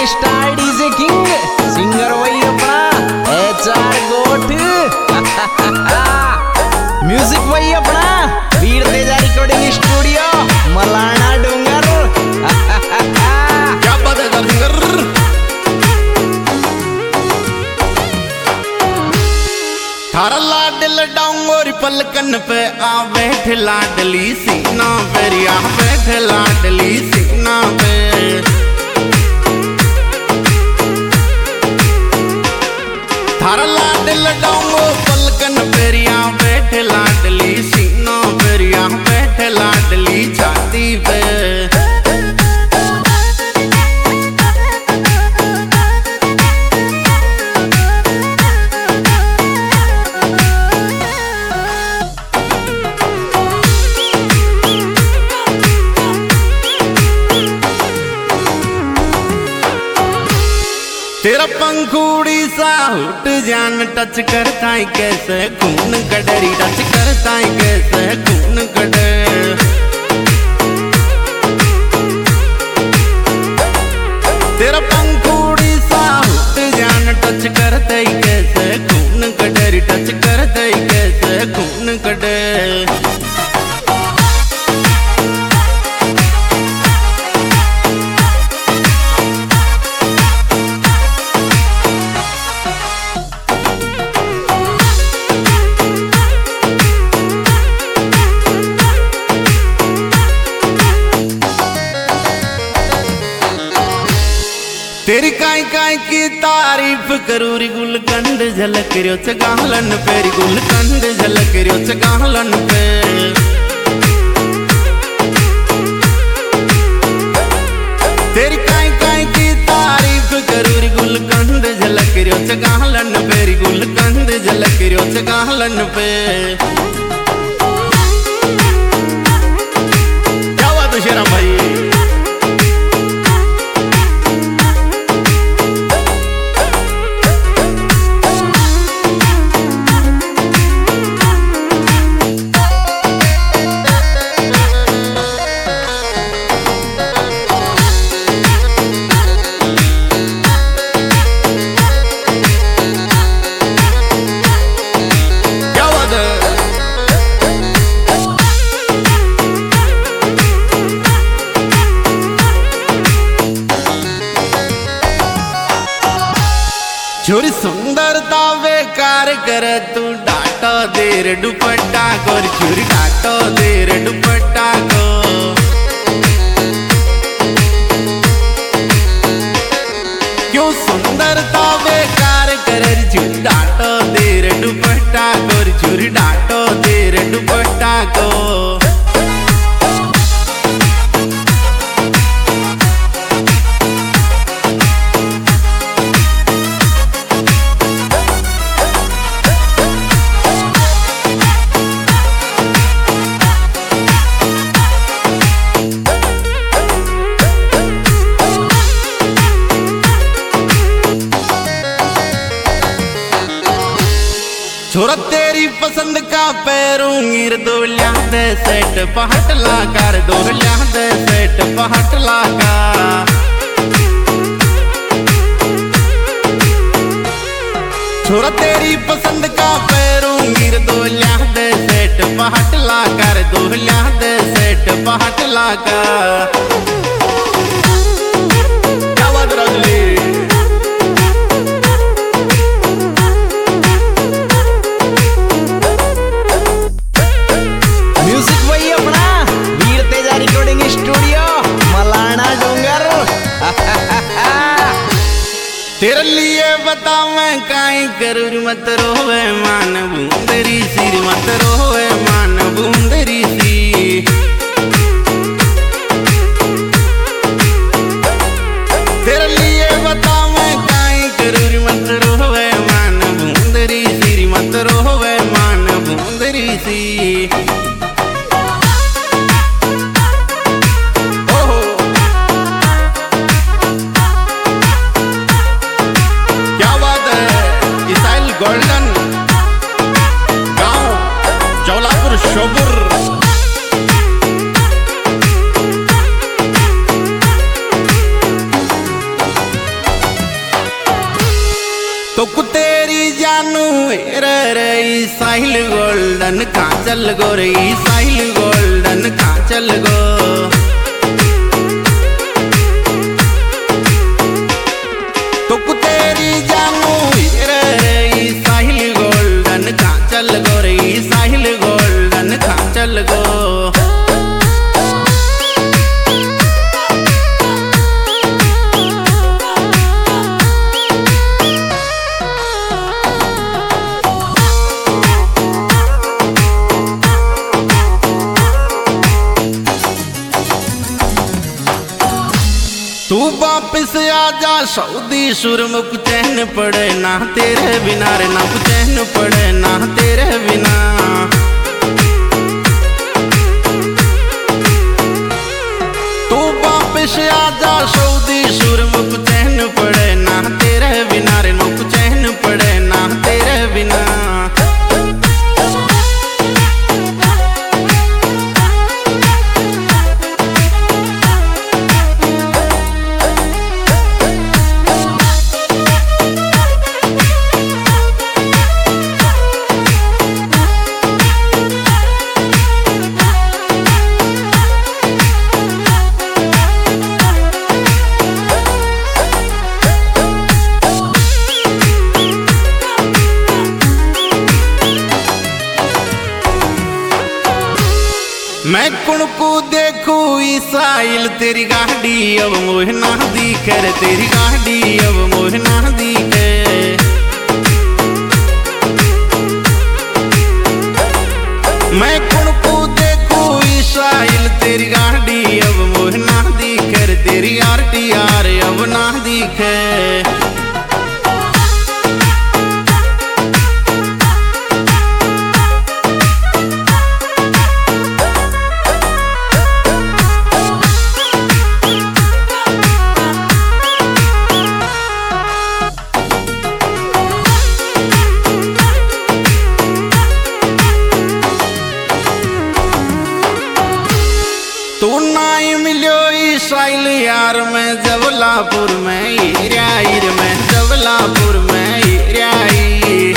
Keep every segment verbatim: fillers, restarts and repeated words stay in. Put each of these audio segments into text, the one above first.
Star DJ king singer वही अपना H R गोट music वही अपना वीर तेजा रिकॉर्डिंग स्टूडियो मलाना डूंगर क्या बात है डूंगर थारा लाडल डांगोरी पलकन पे आ बैठ लाडली सीना पे आ बैठ लाडली सीना पे थारा लाडल डांगो पलकन पे आ बैठ लाडली सीना पे आ बैठ लाडली छाती पे तेरा पंखुड़ी सा हुट जान टच करता है कैसे खून कड़री टच करता है कैसे खून कड़र तेरा पंखुड़ी सा हुट जान टच करता है कैसे खून कड़री टच करता है कैसे खून कड़र तेरी काई काई की तारीफ करूरी गुलकंद झलक रियो चगालन पेरी गुलकंद झलक रियो चगालन पे तेरी काई काई की तारीफ करूरी गुलकंद झलक रियो चगालन पेरी गुलकंद झलक रियो चगालन पे क्या बात है शेरा भाई छोरी सुंदरता बेकार कर तू डाटा देर दुपट्टा गोर छोरी डाटा देर दुपट्टा को क्यों सुंदरता बेकार कर छोरी डाटा देर दुपट्टा गोर छोरी डाटा देर दुपट्टा को छोरा तेरी पसंद का पैरूंगी दोलिया दे सेट पहटला कर दोलिया दे सेट पहटला का छोरा तेरी पसंद का पैरूंगी दोलिया दे सेट पहटला कर दोलिया दे सेट पहटला का क्या बात रजली तेरे लिए बता मैं काई करूर मत रोवे मान बूंदरी सिर मत रोवे मान बूंदरी सी तेरे लिए बता मैं काई करूर मत रोवे मान बूंदरी सिर मत रोवे मान बूंदरी सी गोल्डन गांव जौलापुर साहिल गोल्डन कांचल गो रे साहिल गोल्डन कांचल गो। तो तेरी जानू रे साहिल गोल्डन कांचल गो रे साहिल गोल्डन कांचल गो। तू वापिस आजा सऊदी सुरमुख चैन पड़े ना तेरे बिना रे ना चैन पड़े ना तेरे बिना। तू वापिस आजा सऊदी सुरमुख चैन पड़े ना तेरे बिना रे ना चैन पड़े ना तेरे बिना। मैं कुणकू देखू साहिल तेरी गाड़ी अब मोह ना दिखे रे तेरी गाड़ी अब मोह ना दिखे। मैं कुणकू देखू साहिल तेरी गाड़ी अब मोह ना दिखे रे तेरी आर टी आर अब ना दिखे। तू नाई मिलो साहिल यार मैं जबलापुर में हिराइर में जबलापुर में हिराई।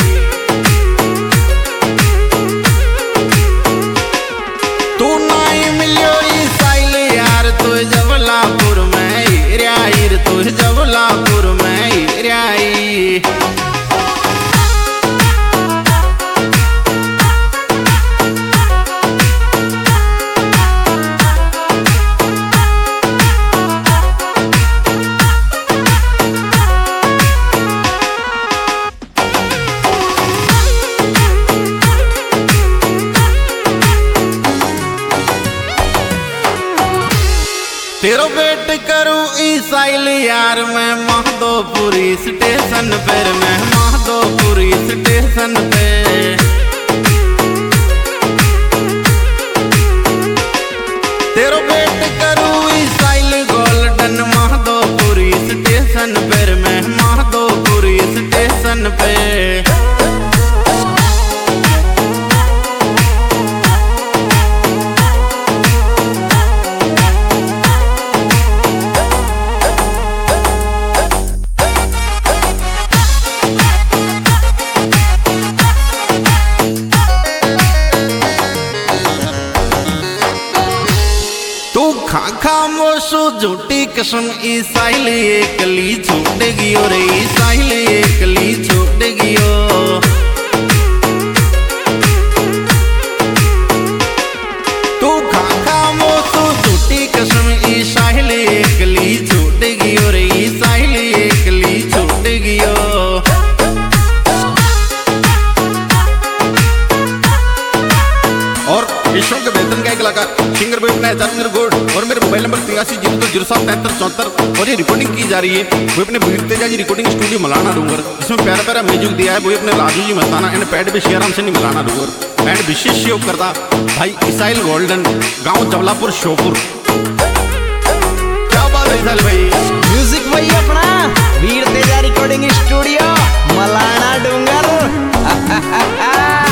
तू नाई मिलो साहिल यार तू जबलापुर में हिराइर तू जबलापुर में हिराई। तेरो वेट करूं साहिल यार मैं माधोपुरी स्टेशन पर मैं माधोपुरी स्टेशन पे। तेरो वेट करूं साहिल गोल्डन माधोपुरी स्टेशन पर मैं माधोपुरी स्टेशन पे। खामोशो झूठी कसम साहिल एकली छूट गियो रे साहिल एकली छूट गियो। तू खा खामोशो झूठी कसम साहिल एकली छूट गियो रे साहिल एकली छूट गियो। और विश्व के बेहतर गायक कलाकार सिंगर भाई अपना एहसान गोड और मेरे मोबाइल नंबर तिरासी जीरो दो जीरो सात पैंतर चौहत्तर और ये रिकॉर्डिंग की जा रही है वो अपने वीर तेजा जी रिकॉर्डिंग स्टूडियो मलाना डूंगर जिसमें प्यारा प्यारा म्यूजिक दिया है वो अपने राजू जी मस्ताना एंड पैड पे शेराम से नहीं मलाना डूंगर एंड विशेष सहयोग करता भाई साहिल गोल्डन गाँव जबलापुर श्योपुर। क्या बात है साहिल भाई। म्यूजिक भाई अपना वीर तेजा रिकॉर्डिंग स्टूडियो मलाना डूंगर।